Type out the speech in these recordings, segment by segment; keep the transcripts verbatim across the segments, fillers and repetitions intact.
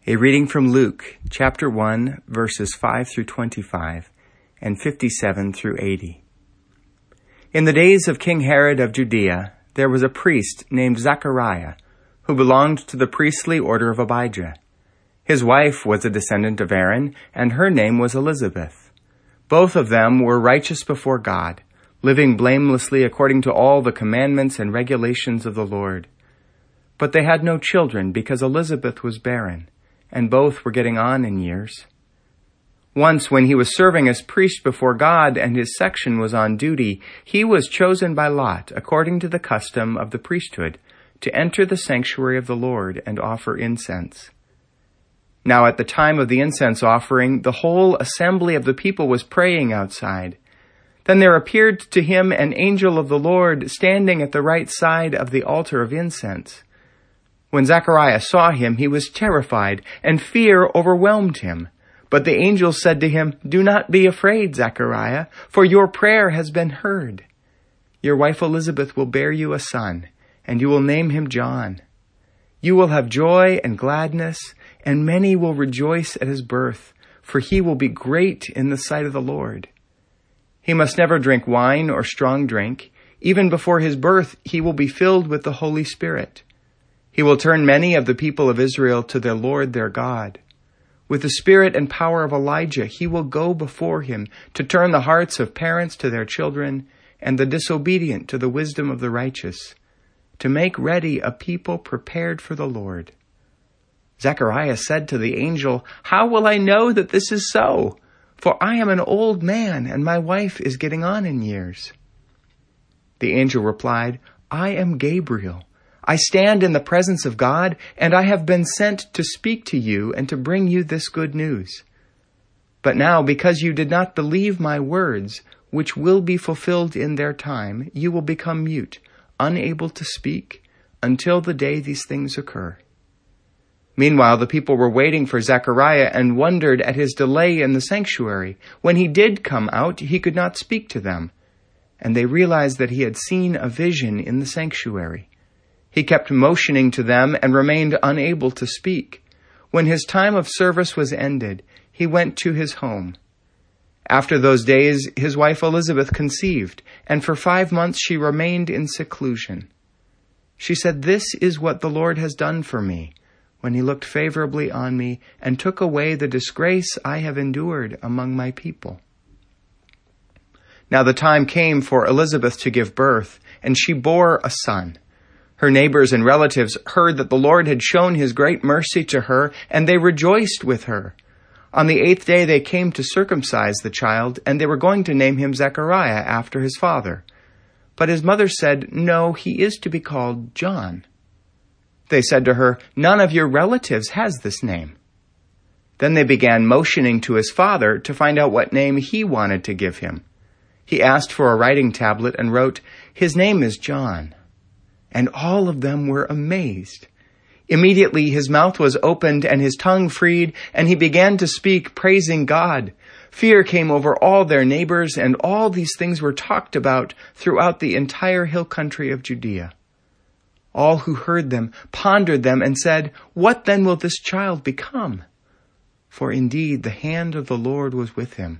A reading from Luke, chapter one, verses five through twenty-five, and fifty-seven through eighty. In the days of King Herod of Judea, there was a priest named Zechariah, who belonged to the priestly order of Abijah. His wife was a descendant of Aaron, and her name was Elizabeth. Both of them were righteous before God, living blamelessly according to all the commandments and regulations of the Lord. But they had no children because Elizabeth was barren, and both were getting on in years. Once, when he was serving as priest before God and his section was on duty, he was chosen by lot, according to the custom of the priesthood, to enter the sanctuary of the Lord and offer incense. Now at the time of the incense offering, the whole assembly of the people was praying outside. Then there appeared to him an angel of the Lord standing at the right side of the altar of incense. When Zechariah saw him, he was terrified, and fear overwhelmed him. But the angel said to him, "Do not be afraid, Zechariah, for your prayer has been heard. Your wife Elizabeth will bear you a son, and you will name him John. You will have joy and gladness, and many will rejoice at his birth, for he will be great in the sight of the Lord. He must never drink wine or strong drink. Even before his birth, he will be filled with the Holy Spirit. He will turn many of the people of Israel to their Lord their God. With the spirit and power of Elijah, he will go before him to turn the hearts of parents to their children and the disobedient to the wisdom of the righteous, to make ready a people prepared for the Lord." Zechariah said to the angel, "How will I know that this is so? For I am an old man, and my wife is getting on in years." The angel replied, "I am Gabriel. I stand in the presence of God, and I have been sent to speak to you and to bring you this good news. But now, because you did not believe my words, which will be fulfilled in their time, you will become mute, unable to speak, until the day these things occur." Meanwhile, the people were waiting for Zechariah and wondered at his delay in the sanctuary. When he did come out, he could not speak to them, and they realized that he had seen a vision in the sanctuary. He kept motioning to them and remained unable to speak. When his time of service was ended, he went to his home. After those days, his wife Elizabeth conceived, and for five months she remained in seclusion. She said, "This is what the Lord has done for me, when he looked favorably on me and took away the disgrace I have endured among my people." Now the time came for Elizabeth to give birth, and she bore a son. Her neighbors and relatives heard that the Lord had shown his great mercy to her, and they rejoiced with her. On the eighth day they came to circumcise the child, and they were going to name him Zechariah after his father. But his mother said, "No, he is to be called John." They said to her, "None of your relatives has this name." Then they began motioning to his father to find out what name he wanted to give him. He asked for a writing tablet and wrote, "His name is John." And all of them were amazed. Immediately his mouth was opened and his tongue freed, and he began to speak, praising God. Fear came over all their neighbors, and all these things were talked about throughout the entire hill country of Judea. All who heard them pondered them and said, "What then will this child become?" For indeed the hand of the Lord was with him.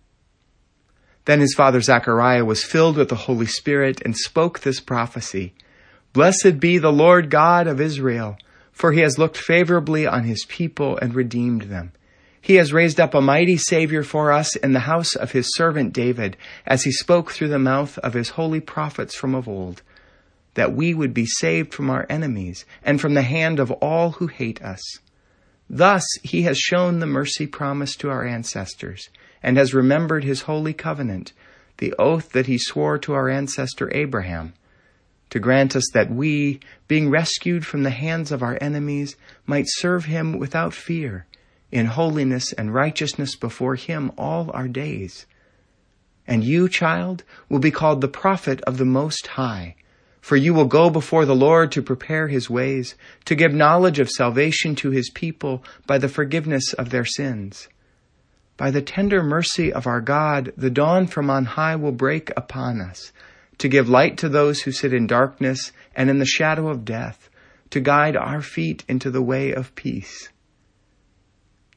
Then his father Zechariah was filled with the Holy Spirit and spoke this prophecy, "Blessed be the Lord God of Israel, for he has looked favorably on his people and redeemed them. He has raised up a mighty Savior for us in the house of his servant David, as he spoke through the mouth of his holy prophets from of old, that we would be saved from our enemies and from the hand of all who hate us. Thus he has shown the mercy promised to our ancestors, and has remembered his holy covenant, the oath that he swore to our ancestor Abraham, to grant us that we, being rescued from the hands of our enemies, might serve him without fear, in holiness and righteousness before him all our days. And you, child, will be called the prophet of the Most High, for you will go before the Lord to prepare his ways, to give knowledge of salvation to his people by the forgiveness of their sins. By the tender mercy of our God, the dawn from on high will break upon us, to give light to those who sit in darkness and in the shadow of death, to guide our feet into the way of peace."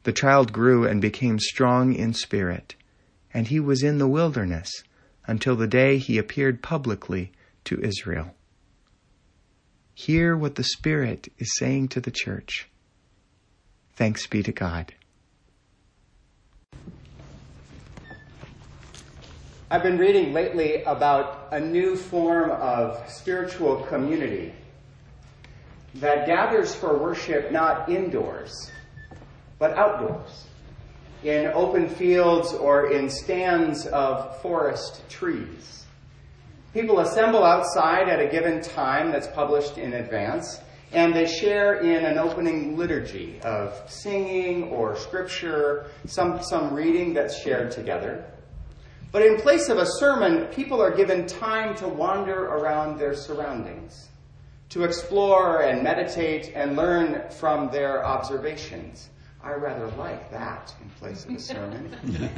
the child grew and became strong in spirit, and he was in the wilderness until the day he appeared publicly to Israel. Hear what the Spirit is saying to the church. Thanks be to God. I've been reading lately about a new form of spiritual community that gathers for worship not indoors, but outdoors, in open fields or in stands of forest trees. People assemble outside at a given time that's published in advance, and they share in an opening liturgy of singing or scripture, some, some reading that's shared together. But in place of a sermon, people are given time to wander around their surroundings, to explore and meditate and learn from their observations. I rather like that in place of a sermon.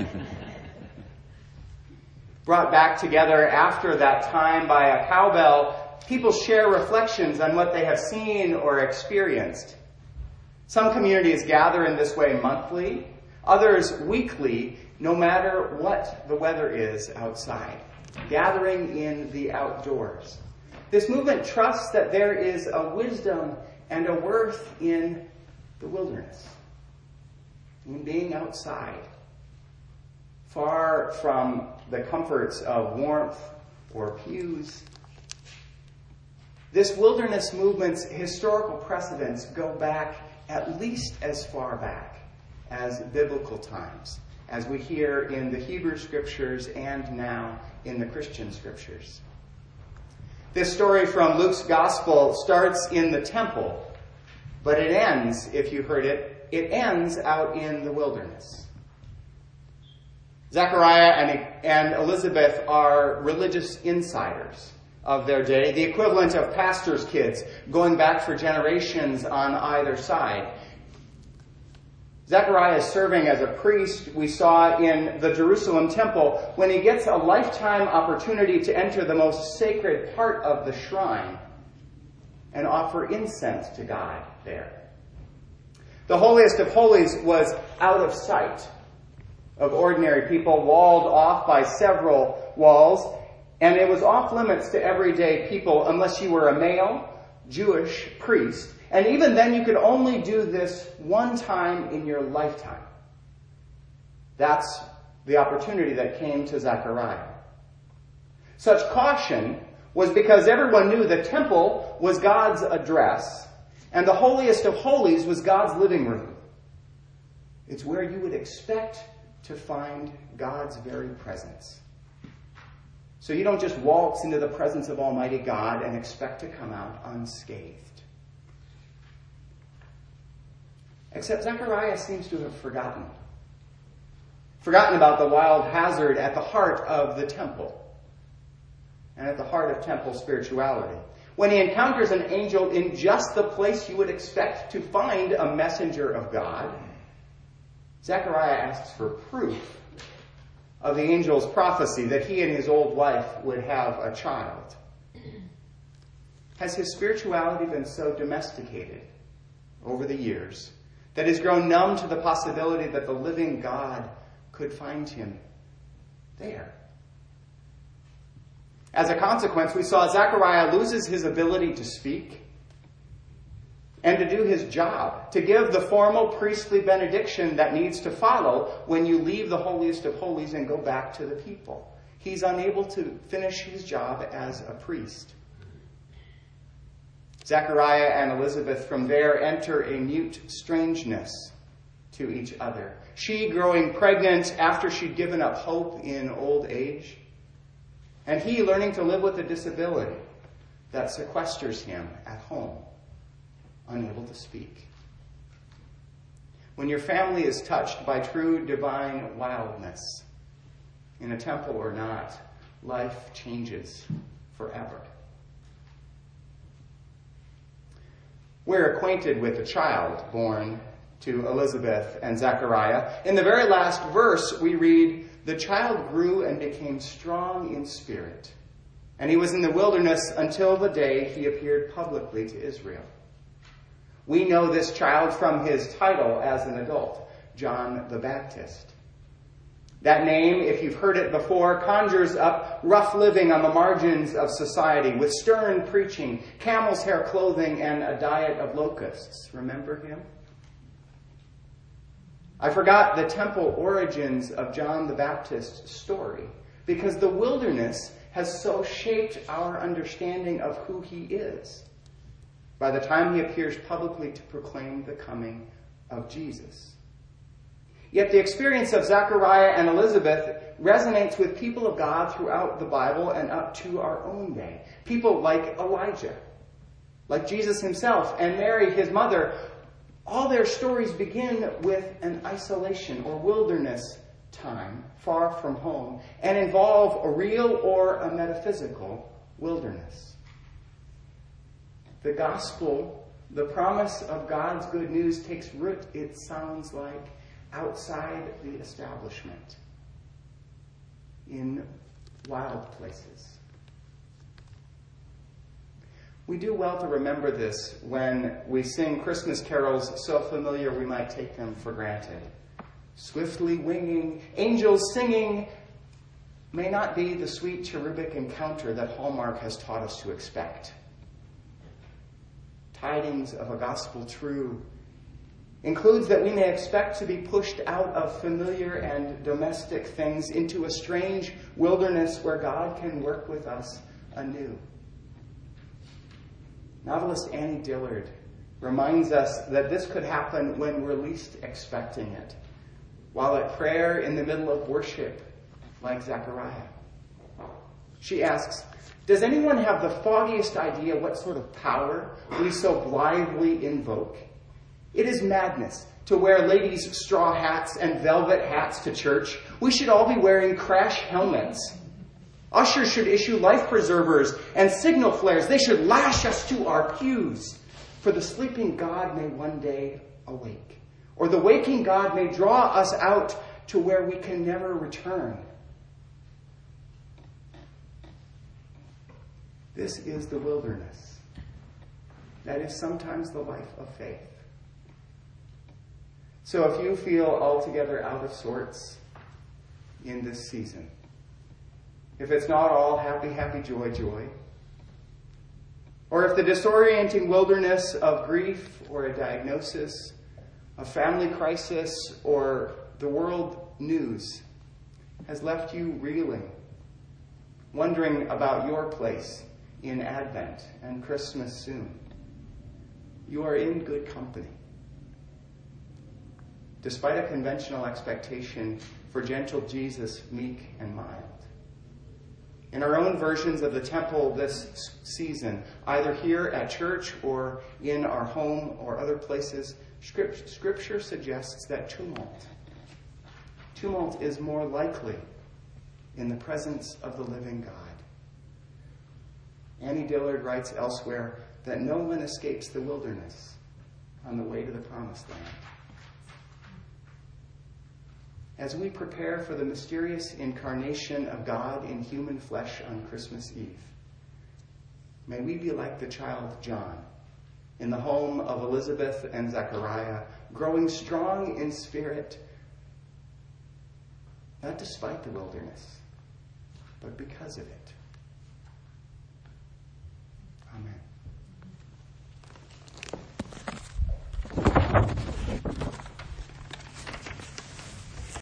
Brought back together after that time by a cowbell, people share reflections on what they have seen or experienced. Some communities gather in this way monthly, others weekly, no matter what the weather is outside, gathering in the outdoors. This movement trusts that there is a wisdom and a worth in the wilderness, in being outside, far from the comforts of warmth or pews. This wilderness movement's historical precedents go back at least as far back as biblical times, as we hear in the Hebrew Scriptures and now in the Christian Scriptures. This story from Luke's Gospel starts in the temple, but it ends, if you heard it, it ends out in the wilderness. Zechariah and, and Elizabeth are religious insiders of their day, the equivalent of pastors' kids going back for generations on either side. Zechariah is serving as a priest, we saw in the Jerusalem temple, when he gets a lifetime opportunity to enter the most sacred part of the shrine and offer incense to God there. The holiest of holies was out of sight of ordinary people, walled off by several walls, and it was off limits to everyday people unless you were a male Jewish priest. And even then, you could only do this one time in your lifetime. That's the opportunity that came to Zechariah. Such caution was because everyone knew the temple was God's address, and the holiest of holies was God's living room. It's where you would expect to find God's very presence. So you don't just waltz into the presence of Almighty God and expect to come out unscathed. Except Zechariah seems to have forgotten. Forgotten about the wild hazard at the heart of the temple and at the heart of temple spirituality. When he encounters an angel in just the place you would expect to find a messenger of God, Zechariah asks for proof of the angel's prophecy that he and his old wife would have a child. Has his spirituality been so domesticated over the years that he's grown numb to the possibility that the living God could find him there? As a consequence, we saw Zechariah loses his ability to speak and to do his job, to give the formal priestly benediction that needs to follow when you leave the holiest of holies and go back to the people. He's unable to finish his job as a priest. Zechariah and Elizabeth from there enter a mute strangeness to each other. She growing pregnant after she'd given up hope in old age, and he learning to live with a disability that sequesters him at home, unable to speak. When your family is touched by true divine wildness, in a temple or not, life changes forever. We're acquainted with a child born to Elizabeth and Zechariah. In the very last verse, we read, "The child grew and became strong in spirit, and he was in the wilderness until the day he appeared publicly to Israel." We know this child from his title as an adult, John the Baptist. That name, if you've heard it before, conjures up rough living on the margins of society with stern preaching, camel's hair clothing, and a diet of locusts. Remember him? I forgot the temple origins of John the Baptist's story because the wilderness has so shaped our understanding of who he is by the time he appears publicly to proclaim the coming of Jesus. Yet the experience of Zechariah and Elizabeth resonates with people of God throughout the Bible and up to our own day. People like Elijah, like Jesus himself, and Mary, his mother. All their stories begin with an isolation or wilderness time far from home and involve a real or a metaphysical wilderness. The gospel, the promise of God's good news, takes root, it sounds like, outside the establishment, in wild places. We do well to remember this when we sing Christmas carols so familiar we might take them for granted. Swiftly winging, angels singing may not be the sweet cherubic encounter that Hallmark has taught us to expect. Tidings of a gospel true includes that we may expect to be pushed out of familiar and domestic things into a strange wilderness where God can work with us anew. Novelist Annie Dillard reminds us that this could happen when we're least expecting it, while at prayer in the middle of worship, like Zechariah. She asks, does anyone have the foggiest idea what sort of power we so blithely invoke? It is madness to wear ladies' straw hats and velvet hats to church. We should all be wearing crash helmets. Ushers should issue life preservers and signal flares. They should lash us to our pews. For the sleeping God may one day awake, or the waking God may draw us out to where we can never return. This is the wilderness. That is sometimes the life of faith. So if you feel altogether out of sorts in this season, if it's not all happy, happy, joy, joy, or if the disorienting wilderness of grief or a diagnosis, a family crisis, or the world news has left you reeling, wondering about your place in Advent and Christmas soon, you are in good company. Despite a conventional expectation for gentle Jesus, meek and mild. In our own versions of the temple this season, either here at church or in our home or other places, Scripture suggests that tumult, tumult is more likely in the presence of the living God. Annie Dillard writes elsewhere that no one escapes the wilderness on the way to the promised land. As we prepare for the mysterious incarnation of God in human flesh on Christmas Eve, may we be like the child John in the home of Elizabeth and Zechariah, growing strong in spirit, not despite the wilderness, but because of it.